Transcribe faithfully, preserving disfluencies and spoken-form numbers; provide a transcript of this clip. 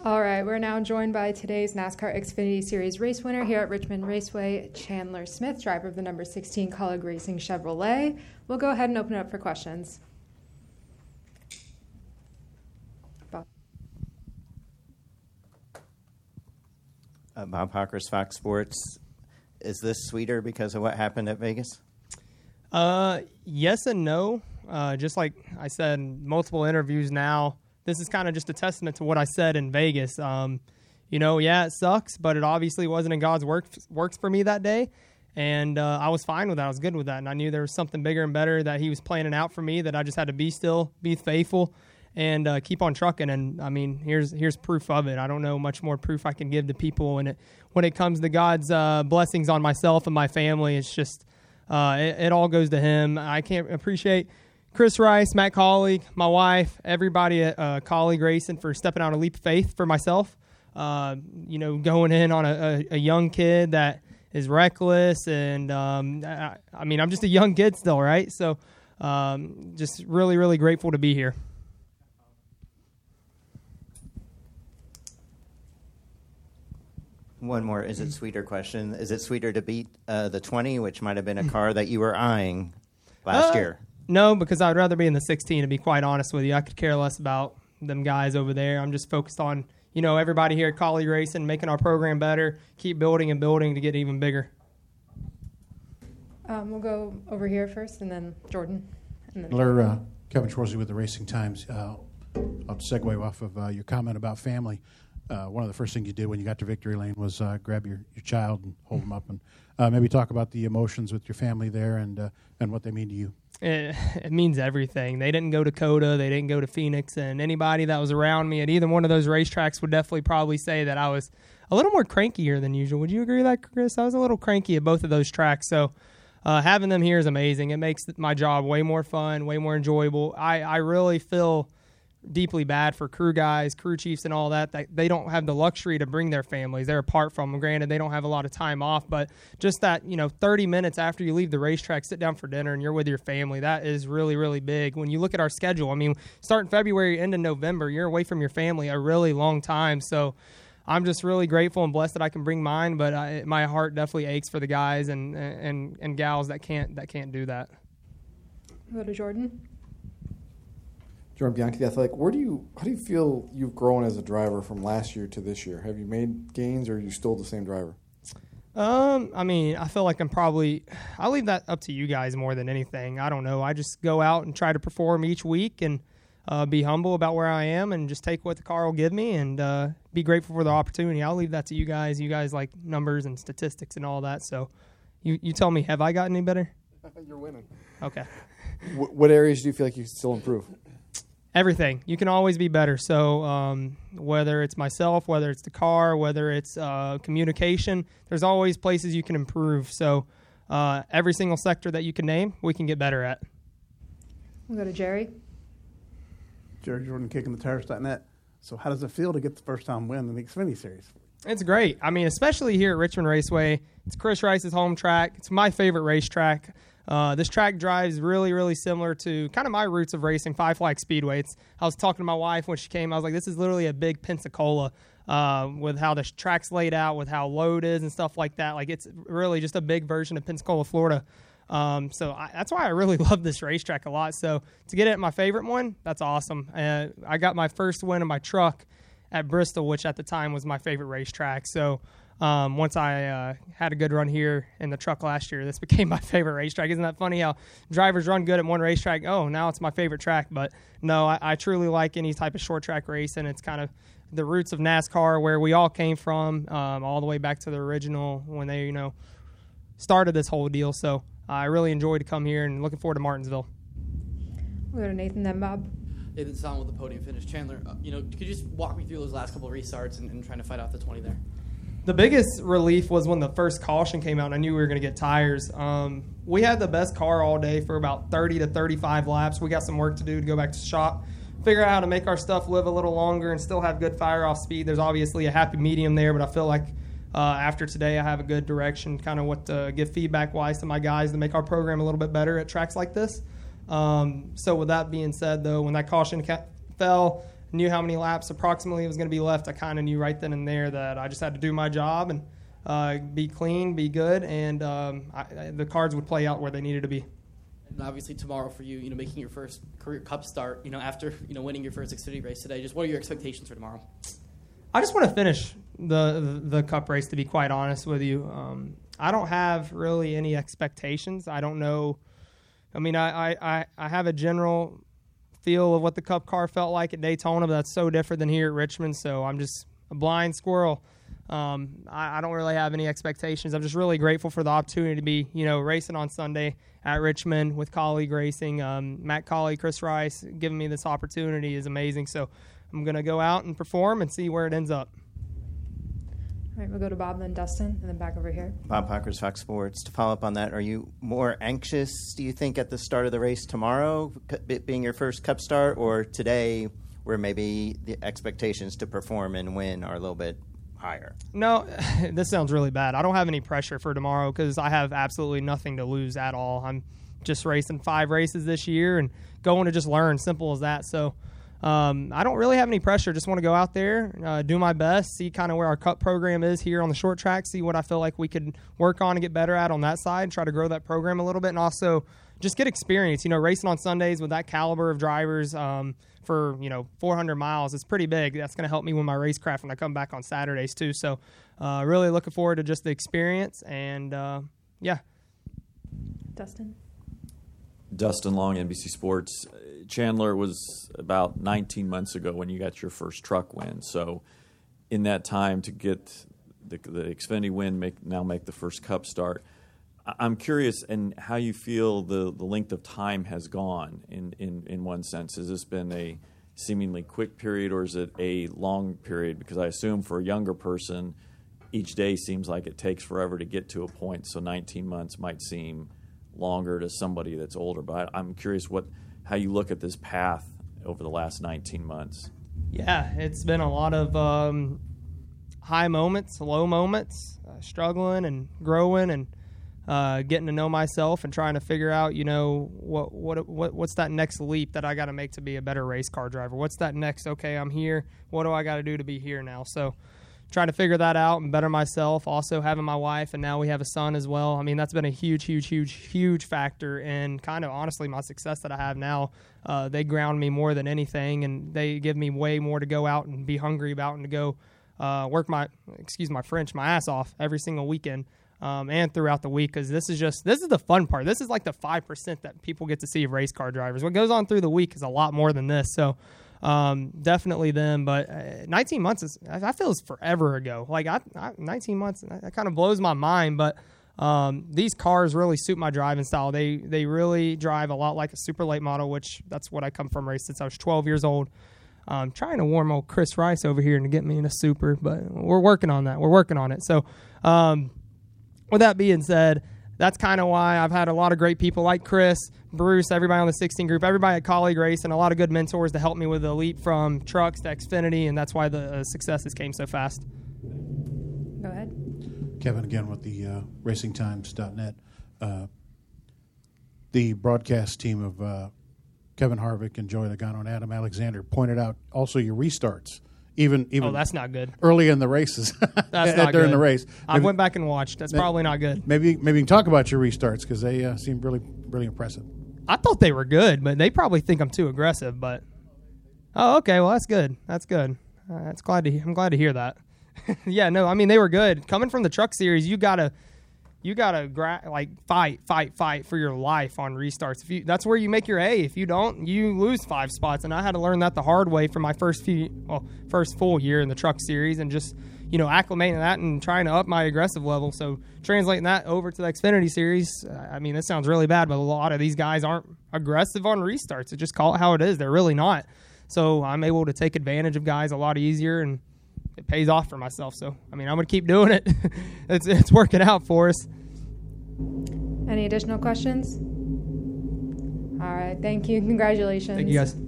All right, we're now joined by today's NASCAR Xfinity Series race winner here at Richmond Raceway, Chandler Smith, driver of the number sixteen Kaulig Racing Chevrolet. We'll go ahead and open it up for questions. Bob. Uh, Bob Hawkers, Fox Sports. Is this sweeter because of what happened at Vegas? Uh, yes and no. Uh, just like I said in multiple interviews now, this is kind of just a testament to what I said in Vegas. Um, you know, yeah, it sucks, but it obviously wasn't in God's work, works for me that day. And uh, I was fine with that. I was good with that. And I knew there was something bigger and better that he was planning out for me, that I just had to be still, be faithful, and uh, keep on trucking. And, I mean, here's here's proof of it. I don't know much more proof I can give to people. And it, when it comes to God's uh, blessings on myself and my family, it's just uh, it, it all goes to him. I can't appreciate Chris Rice, Matt Kaulig, my wife, everybody at uh, Kaulig Racing for stepping out a leap of faith for myself. Uh, you know, going in on a, a, a young kid that is reckless, and um, I, I mean, I'm just a young kid still, right? So, um, just really, really grateful to be here. One more. Is it sweeter question? Is it sweeter to beat uh, the twenty, which might have been a car that you were eyeing last uh, year? No, because I'd rather be in the sixteen, to be quite honest with you. I could care less about them guys over there. I'm just focused on, you know, everybody here at Kaulig Racing, making our program better, keep building and building to get even bigger. Um, we'll go over here first, and then Jordan. And then Miller, uh, Kevin Schwarzy with the Racing Times. Uh, I'll segue off of uh, your comment about family. Uh, one of the first things you did when you got to victory lane was uh, grab your, your child and hold him up, and uh, maybe talk about the emotions with your family there and uh, and what they mean to you. It, it means everything. They didn't go to COTA. They didn't go to Phoenix. And anybody that was around me at either one of those racetracks would definitely probably say that I was a little more crankier than usual. Would you agree with that, Chris? I was a little cranky at both of those tracks. So uh, having them here is amazing. It makes my job way more fun, way more enjoyable. I, I really feel deeply bad for crew guys, crew chiefs, and all that, that they don't have the luxury to bring their families. They're apart from them. Granted, they don't have a lot of time off, but just that, you know, thirty minutes after you leave the racetrack, sit down for dinner and you're with your family, that is really, really big. When you look at our schedule, I mean, start in February, end in November, you're away from your family a really long time. So I'm just really grateful and blessed that I can bring mine, but I, my heart definitely aches for the guys and and and gals that can't that can't do that. Go to Jordan. Jordan Bianchi, The Athletic. Where do you, how do you feel you've grown as a driver from last year to this year? Have you made gains, or are you still the same driver? Um, I mean, I feel like I'm probably, I leave that up to you guys more than anything. I don't know. I just go out and try to perform each week and uh, be humble about where I am and just take what the car will give me and uh, be grateful for the opportunity. I'll leave that to you guys. You guys like numbers and statistics and all that. So you, you tell me, have I gotten any better? You're winning. Okay. What, what areas do you feel like you can still improve? Everything. You can always be better. So um, whether it's myself, whether it's the car, whether it's uh, communication, there's always places you can improve. So uh, every single sector that you can name, we can get better at. We'll go to Jerry. Jerry Jordan, kicking the tires dot net. So how does it feel to get the first time win in the Xfinity Series? It's great. I mean, especially here at Richmond Raceway. It's Chris Rice's home track. It's my favorite racetrack. Uh, this track drives really, really similar to kind of my roots of racing, Five Flag Speedway. It's, I was talking to my wife when she came. I was like, this is literally a big Pensacola uh, with how the track's laid out, with how low it is and stuff like that. Like, it's really just a big version of Pensacola, Florida. Um, so I, that's why I really love this racetrack a lot. So to get it at my favorite one, that's awesome. Uh, I got my first win in my truck at Bristol, which at the time was my favorite racetrack. So Um, once I uh, had a good run here in the truck last year, this became my favorite racetrack. Isn't that funny how drivers run good at one racetrack? Oh, now it's my favorite track. But no, I, I truly like any type of short track racing. It's kind of the roots of NASCAR, where we all came from, um, all the way back to the original when they, you know, started this whole deal. So uh, I really enjoyed to come here and looking forward to Martinsville. We'll go to Nathan, then Bob. Nathan Song with the podium finish. Chandler, uh, you know, could you just walk me through those last couple of restarts and, and trying to fight off the twenty there? The biggest relief was when the first caution came out and I knew we were going to get tires. Um, we had the best car all day for about thirty to thirty-five laps. We got some work to do to go back to the shop, figure out how to make our stuff live a little longer and still have good fire-off speed. There's obviously a happy medium there, but I feel like uh, after today I have a good direction, kind of what to give feedback-wise to my guys to make our program a little bit better at tracks like this. Um, so with that being said, though, when that caution ca- fell, knew how many laps approximately was going to be left. I kind of knew right then and there that I just had to do my job and uh, be clean, be good, and um, I, I, the cards would play out where they needed to be. And obviously tomorrow for you, you know, making your first career Cup start, you know, after, you know, winning your first Xfinity race today, just what are your expectations for tomorrow? I just want to finish the, the the Cup race, to be quite honest with you. Um, I don't have really any expectations. I don't know. I mean, I, I, I have a general feel of what the Cup car felt like at Daytona, but that's so different than here at Richmond, so I'm just a blind squirrel. Um, I, I don't really have any expectations. I'm just really grateful for the opportunity to be, you know, racing on Sunday at Richmond with Colleague Racing. Um, Matt Colleague, Chris Rice, giving me this opportunity is amazing. So I'm going to go out and perform and see where it ends up. All right, we'll go to Bob, then Dustin, and then back over here. Bob Parkers, Fox Sports. To follow up on that, are you more anxious, do you think, at the start of the race tomorrow, it being your first Cup start, or today where maybe the expectations to perform and win are a little bit higher? No, this sounds really bad. I don't have any pressure for tomorrow because I have absolutely nothing to lose at all. I'm just racing five races this year and going to just learn, simple as that. So um, I don't really have any pressure. Just want to go out there, uh, do my best, see kind of where our Cup program is here on the short track, see what I feel like we could work on and get better at on that side, try to grow that program a little bit, and also just get experience. You know, racing on Sundays with that caliber of drivers um, for, you know, four hundred miles is pretty big. That's going to help me with my racecraft when I come back on Saturdays too. So uh, really looking forward to just the experience and, uh, yeah. Dustin? Dustin Long, N B C Sports. Chandler, was about nineteen months ago when you got your first truck win. So in that time to get the, the Xfinity win, make, now make the first Cup start, I'm curious and how you feel the, the length of time has gone in, in, in one sense. Has this been a seemingly quick period or is it a long period? Because I assume for a younger person, each day seems like it takes forever to get to a point, so nineteen months might seem longer to somebody that's older. But I'm curious what how you look at this path over the last nineteen months. Yeah, it's been a lot of um, high moments, low moments, uh, struggling and growing and uh, getting to know myself and trying to figure out, you know, what what what what's that next leap that I got to make to be a better race car driver? What's that next? Okay, I'm here. What do I got to do to be here now? So trying to figure that out and better myself. Also having my wife, and now we have a son as well. I mean, that's been a huge, huge, huge, huge factor in kind of honestly my success that I have now. Uh, they ground me more than anything, and they give me way more to go out and be hungry about and to go uh, work my, excuse my French, my ass off every single weekend um, and throughout the week, because this is just, this is the fun part. This is like the five percent that people get to see of race car drivers. What goes on through the week is a lot more than this. So Um, definitely them, but uh, nineteen months is, I feel it's forever ago. Like I, I nineteen months, that kind of blows my mind, but um, these cars really suit my driving style. They, they really drive a lot like a super late model, which that's what I come from race since I was twelve years old. I'm trying to warm old Chris Rice over here and to get me in a super, but we're working on that. We're working on it. So, um, with that being said, that's kind of why I've had a lot of great people like Chris, Bruce, everybody on the sixteen group, everybody at Colleague Race, and a lot of good mentors to help me with the leap from trucks to Xfinity, and that's why the uh, successes came so fast. Go ahead. Kevin again with the uh, racing times dot net. Uh, the broadcast team of uh, Kevin Harvick and Joey Logano and Adam Alexander pointed out also your restarts. Even even oh, that's not good. Early in the races, that's not during good. the race. I maybe, went back and watched. That's maybe, probably not good. Maybe maybe you can talk about your restarts because they uh, seem really really impressive. I thought they were good, but they probably think I'm too aggressive. But oh, okay, well that's good. That's good. Uh, that's glad to. I'm glad to hear that. Yeah, no, I mean they were good. Coming from the Truck Series, you gotta. You gotta gra- like fight, fight, fight for your life on restarts. If you, that's where you make your A. If you don't, you lose five spots. And I had to learn that the hard way for my first few, well, first full year in the Truck Series, and just you know acclimating that and trying to up my aggressive level. So translating that over to the Xfinity Series, I mean, this sounds really bad, but a lot of these guys aren't aggressive on restarts. So just call it how it is. They're really not. So I'm able to take advantage of guys a lot easier, and it pays off for myself. So, I mean, I'm going to keep doing it. it's it's working out for us. Any additional questions? All right. Thank you. Congratulations. Thank you, guys.